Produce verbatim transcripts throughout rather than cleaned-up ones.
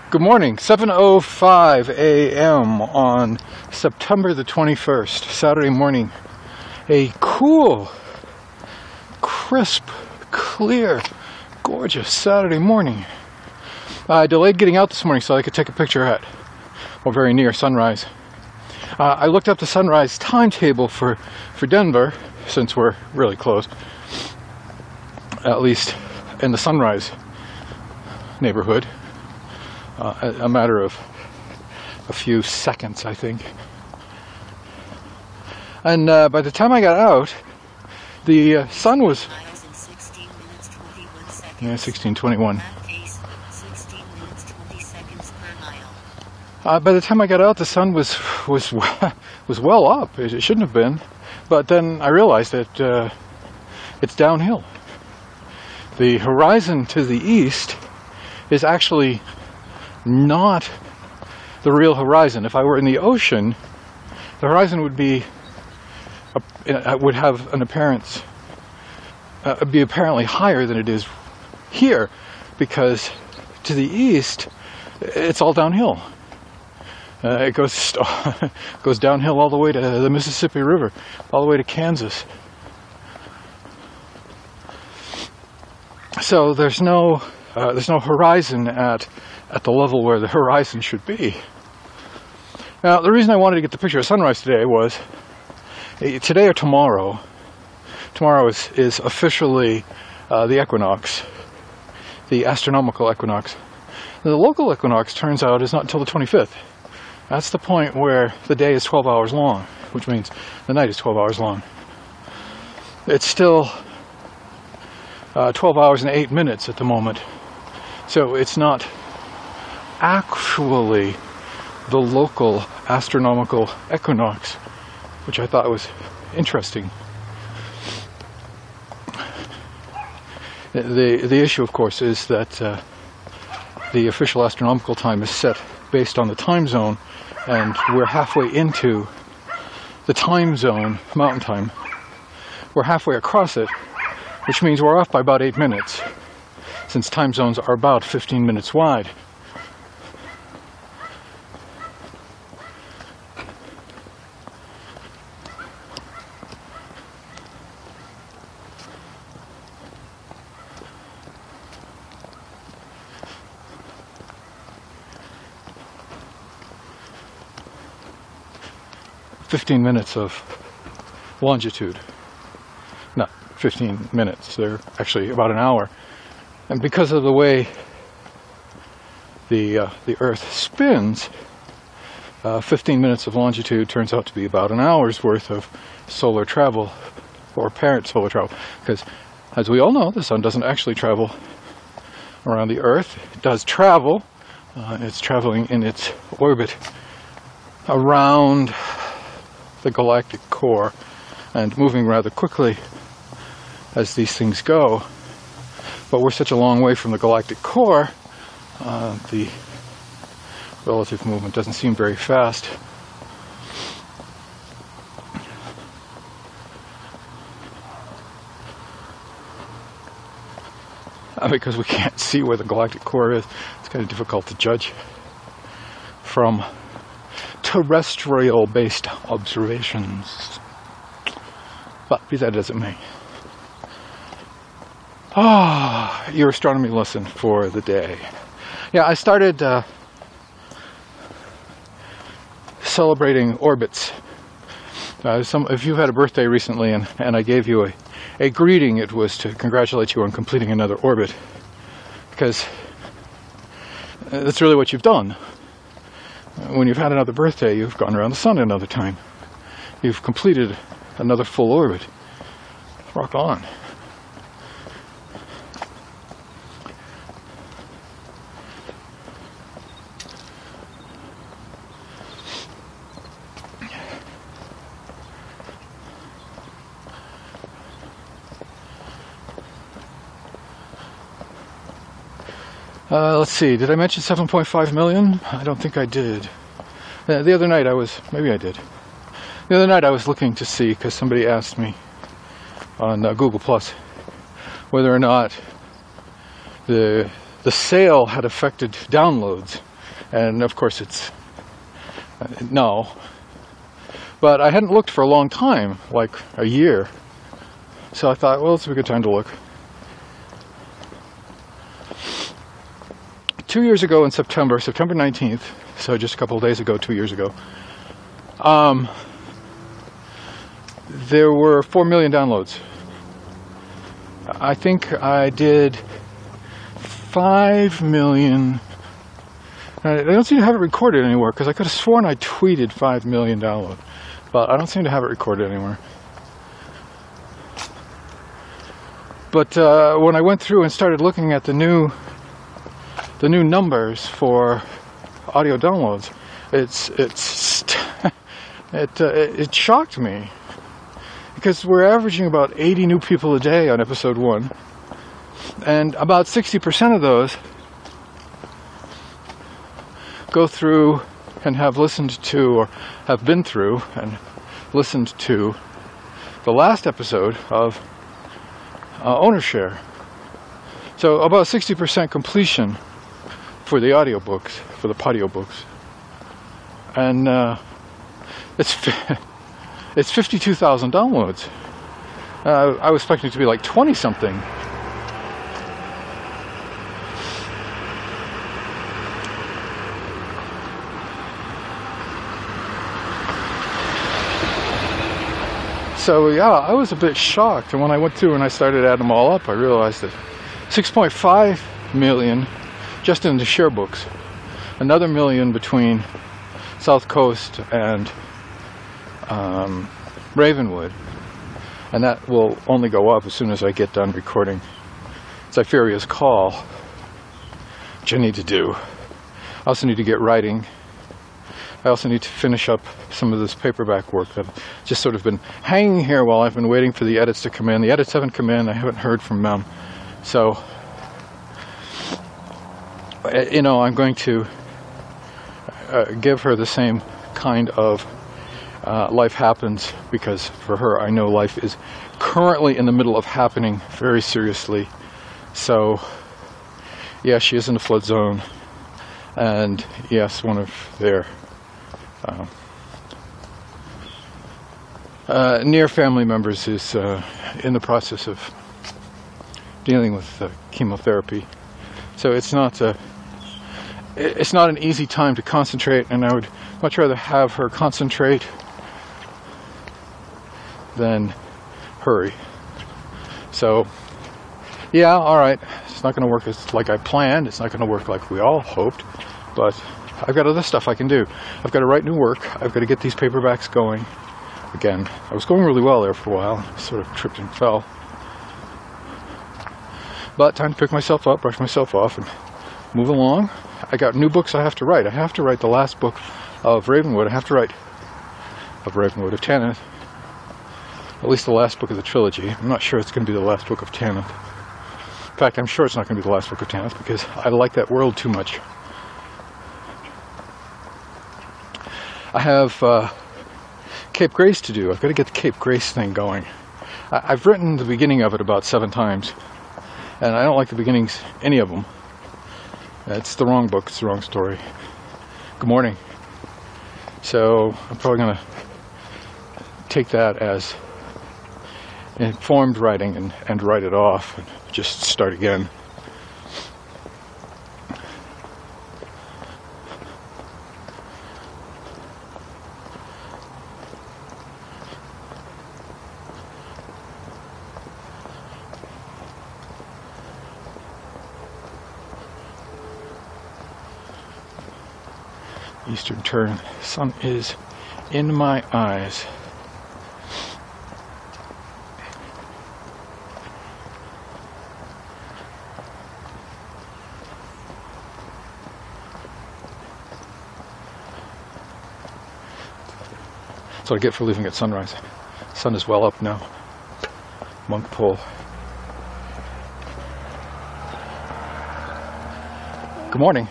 Good morning, seven oh five a m on September the twenty-first, Saturday morning. A cool, crisp, clear, gorgeous Saturday morning. I delayed getting out this morning so I could take a picture at, well, very near sunrise. Uh, I looked up the sunrise timetable for, for Denver, since we're really close, at least in the sunrise neighborhood. Uh, a, a matter of a few seconds, I think. And uh, by the time I got out, the uh, sun was... Yeah, sixteen twenty-one. Uh, by the time I got out, the sun was was was well up. It, it shouldn't have been, but then I realized that uh, it's downhill. The horizon to the east is actually not the real horizon. If I were in the ocean, the horizon would be uh, would have an appearance uh, be apparently higher than it is here, because to the east it's all downhill. Uh, it goes goes downhill all the way to the Mississippi River, all the way to Kansas. So there's no uh, there's no horizon at at the level where the horizon should be. Now, the reason I wanted to get the picture of sunrise today was uh, today or tomorrow. Tomorrow is is officially uh, the equinox, the astronomical equinox. The local equinox, turns out, is not until the twenty-fifth. That's the point where the day is twelve hours long, which means the night is twelve hours long. It's still uh, twelve hours and eight minutes at the moment, so it's not actually the local astronomical equinox, which I thought was interesting. The, the issue, of course, is that uh, the official astronomical time is set based on the time zone, and we're halfway into the time zone, mountain time. We're halfway across it, which means we're off by about eight minutes, since time zones are about fifteen minutes wide. fifteen minutes of longitude. Not fifteen minutes, they're actually about an hour. And because of the way the uh, the Earth spins, uh, fifteen minutes of longitude turns out to be about an hour's worth of solar travel, or apparent solar travel. Because, as we all know, the sun doesn't actually travel around the Earth. It does travel. Uh, it's traveling in its orbit around the galactic core, and moving rather quickly as these things go. But we're such a long way from the galactic core, uh, the relative movement doesn't seem very fast. Uh, because we can't see where the galactic core is, it's kind of difficult to judge from terrestrial-based observations. But be that as it may. Ah, your astronomy lesson for the day. Yeah, I started uh, celebrating orbits. Uh, some, if you had a birthday recently and, and I gave you a, a greeting, it was to congratulate you on completing another orbit. Because that's really what you've done. When you've had another birthday, you've gone around the sun another time. You've completed another full orbit. Rock on. Uh, let's see, did I mention seven point five million? I don't think I did. Uh, the other night I was, maybe I did. The other night I was looking to see, because somebody asked me on uh, Google Plus whether or not the the sale had affected downloads. And of course it's uh, no. But I hadn't looked for a long time, like a year. So I thought, well, it's a good time to look. Two years ago in September, September nineteenth, so just a couple of days ago, two years ago, um, there were four million downloads. I think I did five million. I don't seem to have it recorded anywhere because I could have sworn I tweeted five million downloads, but I don't seem to have it recorded anywhere. But uh, when I went through and started looking at the new the new numbers for audio downloads, it's it's it uh, it shocked me, because we're averaging about eighty new people a day on episode one, and about sixty percent of those go through and have listened to, or have been through and listened to the last episode of uh, Ownershare. So about sixty percent completion for the audiobooks, for the podiobooks. And uh, it's it's fifty-two thousand downloads. Uh, I was expecting it to be like twenty something. So yeah, I was a bit shocked, and when I went through and I started adding them all up, I realized that six point five million just in the share books, another million between South Coast and um, Ravenwood, and that will only go up as soon as I get done recording Zypheria's Call, which I need to do. I also need to get writing. I also need to finish up some of this paperback work that just sort of been hanging here while I've been waiting for the edits to come in. The edits haven't come in. I haven't heard from them. So, you know, I'm going to uh, give her the same kind of uh, life happens, because for her, I know life is currently in the middle of happening very seriously. So, yeah, she is in the flood zone. And yes, one of their uh, uh, near family members is uh, in the process of dealing with uh, chemotherapy. So it's not a, it's not an easy time to concentrate, and I would much rather have her concentrate than hurry. So, yeah, all right. It's not going to work as like I planned. It's not going to work like we all hoped, but I've got other stuff I can do. I've got to write new work. I've got to get these paperbacks going. Again, I was going really well there for a while. I sort of tripped and fell. But time to pick myself up, brush myself off, and move along. I got new books I have to write. I have to write the last book of Ravenwood. I have to write of Ravenwood, of Tanith. At least the last book of the trilogy. I'm not sure it's going to be the last book of Tanith. In fact, I'm sure it's not going to be the last book of Tanith, because I like that world too much. I have uh, Cape Grace to do. I've got to get the Cape Grace thing going. I I've written the beginning of it about seven times, and I don't like the beginnings, any of them. It's the wrong book. It's the wrong story. Good morning. So I'm probably going to take that as informed writing and, and write it off and just start again. Eastern turn. Sun is in my eyes. That's what I get for leaving at sunrise. Sun is well up now. Monk Pull. Good morning.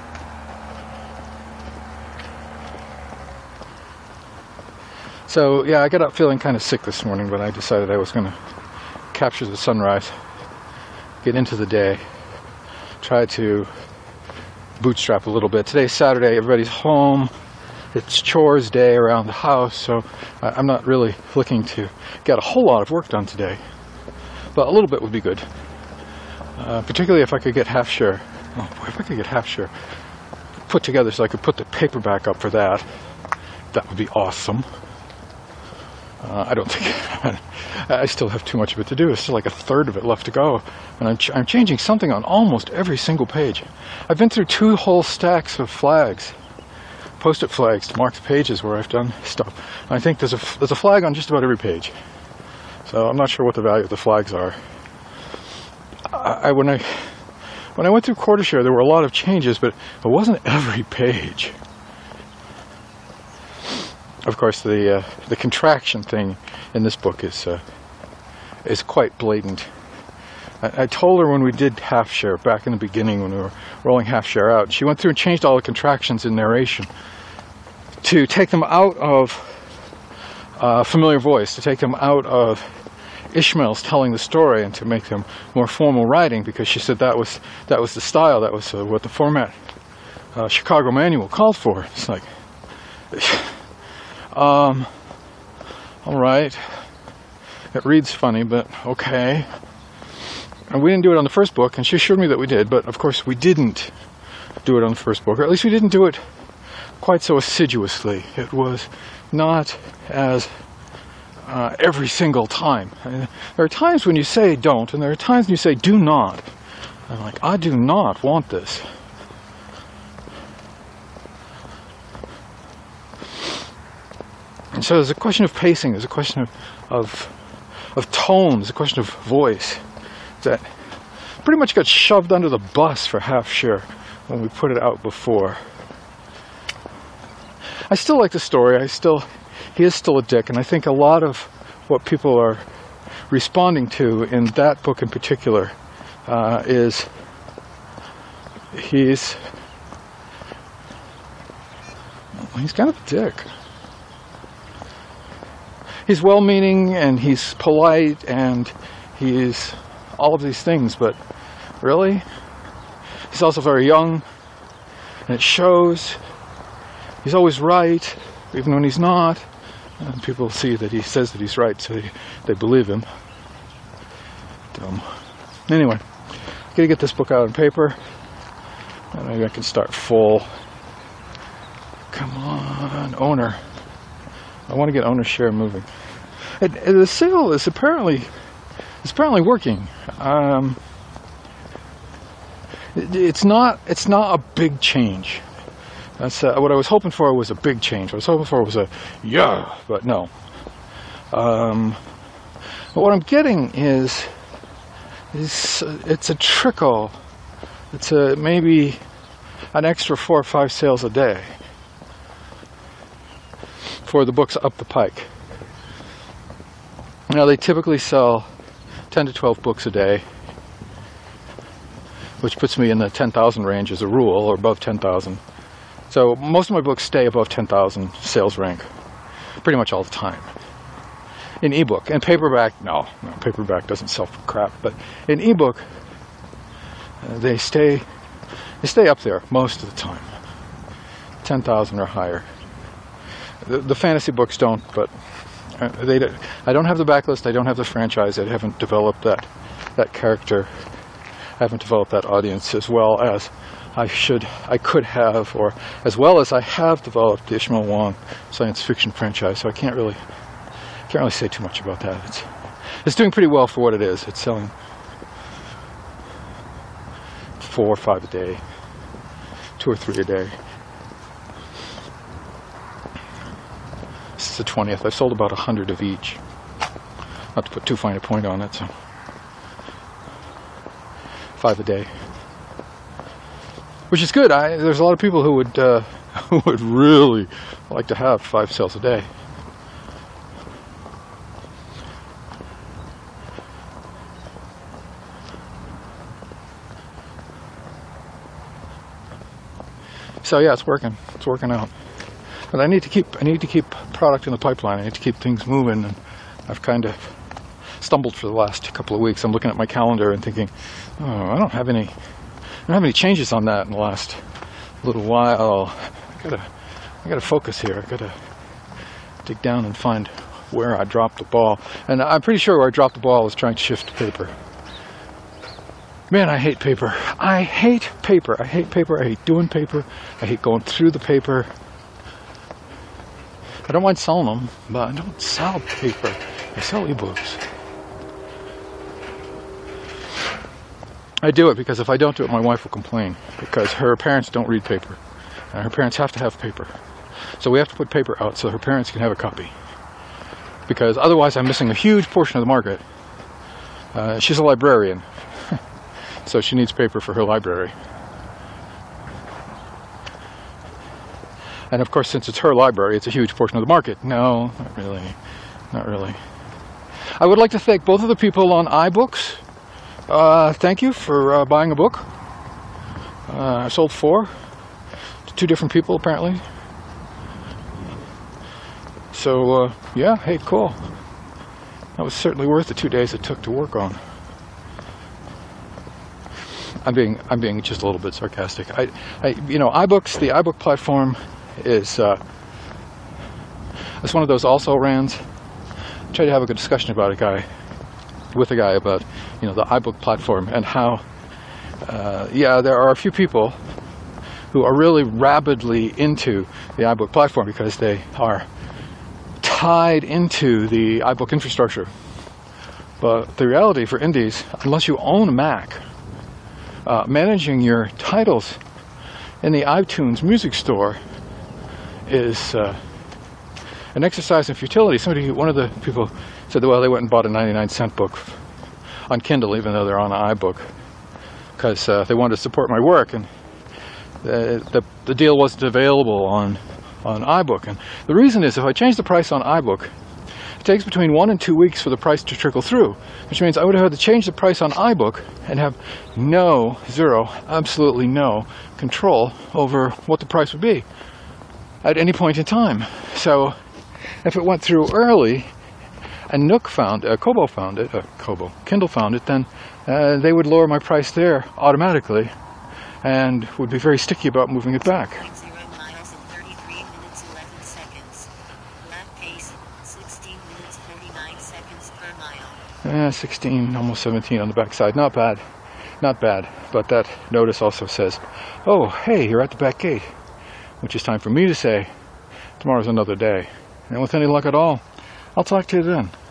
So, yeah, I got up feeling kind of sick this morning, but I decided I was going to capture the sunrise, get into the day, try to bootstrap a little bit. Today's Saturday, everybody's home. It's chores day around the house, so I'm not really looking to get a whole lot of work done today. But a little bit would be good. Uh, particularly if I could get half share. Oh boy, if I could get half share put together so I could put the paperback up for that, that would be awesome. Uh, I don't think I still have too much of it to do. There's still like a third of it left to go, and I'm, ch I'm changing something on almost every single page. I've been through two whole stacks of flags, post-it flags to mark the pages where I've done stuff. And I think there's a there's a flag on just about every page. So I'm not sure what the value of the flags are. I, I when I when I went through Quartershare, there were a lot of changes, but it wasn't every page. Of course, the uh, the contraction thing in this book is uh, is quite blatant. I, I told her when we did half share back in the beginning, when we were rolling half share out, she went through and changed all the contractions in narration to take them out of uh, familiar voice, to take them out of Ishmael's telling the story, and to make them more formal writing, because she said that was that was the style, that was uh, what the format uh, Chicago Manual called for. It's like. Um, all right. It reads funny, but okay. And we didn't do it on the first book, and she assured me that we did, but of course we didn't do it on the first book, or at least we didn't do it quite so assiduously. It was not as uh, every single time. And there are times when you say don't, and there are times when you say do not. I'm like, I do not want this. And so there's a question of pacing, there's a question of, of, of tone, there's a question of voice that pretty much got shoved under the bus for half share when we put it out before. I still like the story, I still, he is still a dick, and I think a lot of what people are responding to in that book in particular uh, is he's, he's kind of a dick. He's well-meaning, and he's polite, and he's all of these things, but really, he's also very young, and it shows. He's always right, even when he's not, and people see that he says that he's right, so they, they believe him. Dumb. Anyway, I'm gonna get this book out on paper, and maybe I can start full. Come on, owner. I want to get owner share moving. And, and the sale is apparently is apparently working. Um, it, it's not it's not a big change. That's uh, what I was hoping for was a big change. What I was hoping for was a yeah, but no. Um, but what I'm getting is is uh, it's a trickle. It's a maybe an extra four or five sales a day for the books up the pike. Now they typically sell ten to twelve books a day, which puts me in the ten thousand range as a rule, or above ten thousand. So most of my books stay above ten thousand sales rank, pretty much all the time. In ebook. And paperback, no, no paperback doesn't sell for crap, but in ebook, uh, they stay, they stay up there most of the time, ten thousand or higher. The, the fantasy books don't, but uh, they don't, I don't have the backlist, I don't have the franchise, I haven't developed that, that character, I haven't developed that audience as well as I should, I could have, or as well as I have developed the Ishmael Wong science fiction franchise, so I can't really, can't really say too much about that. It's, it's doing pretty well for what it is. It's selling four or five a day, two or three a day. This is the twentieth. I've sold about a hundred of each. Not to put too fine a point on it, so five a day, which is good. I, there's a lot of people who would uh, who would really like to have five sales a day. So yeah, it's working. It's working out. But I need to keep I need to keep product in the pipeline. I need to keep things moving, and I've kind of stumbled for the last couple of weeks. I'm looking at my calendar and thinking, oh, I don't have any I don't have any changes on that in the last little while. I gotta, I gotta focus here. I gotta dig down and find where I dropped the ball. And I'm pretty sure where I dropped the ball was trying to shift paper. Man, I hate paper. I hate paper. I hate paper. I hate doing paper. I hate going through the paper. I don't mind selling them, but I don't sell paper. I sell ebooks. I do it because if I don't do it, my wife will complain because her parents don't read paper. And her parents have to have paper. So we have to put paper out so her parents can have a copy. Because otherwise I'm missing a huge portion of the market. Uh, she's a librarian. So she needs paper for her library. And of course, since it's her library, it's a huge portion of the market. No, not really. Not really. I would like to thank both of the people on iBooks. Uh, thank you for uh, buying a book. Uh, I sold four to two different people, apparently. So, uh, yeah, hey, cool. That was certainly worth the two days it took to work on. I'm being, I'm being just a little bit sarcastic. I, I you know, iBooks, the iBook platform is, uh, it's one of those also-rans. I tried to have a good discussion about a guy, with a guy about, you know, the iBook platform and how, uh, yeah, there are a few people who are really rabidly into the iBook platform because they are tied into the iBook infrastructure. But the reality for indies, unless you own a Mac, uh, managing your titles in the iTunes music store is uh, an exercise in futility. Somebody, one of the people said that, well, they went and bought a ninety-nine cent book on Kindle, even though they're on an iBook, because uh, they wanted to support my work, and the, the, the deal wasn't available on, on iBook. And the reason is, if I change the price on iBook, it takes between one and two weeks for the price to trickle through, which means I would have had to change the price on iBook and have no, zero, absolutely no control over what the price would be at any point in time. So if it went through early and Nook found, uh, Kobo found it, uh, Kobo, Kindle found it, then uh, they would lower my price there automatically and would be very sticky about moving it back. zero miles and thirty-three minutes eleven seconds. Lap pace sixteen minutes forty-nine seconds per mile. Uh, sixteen, almost seventeen on the backside. Not bad. Not bad. But that notice also says, oh, hey, you're at the back gate. Which is time for me to say, tomorrow's another day. And with any luck at all, I'll talk to you then.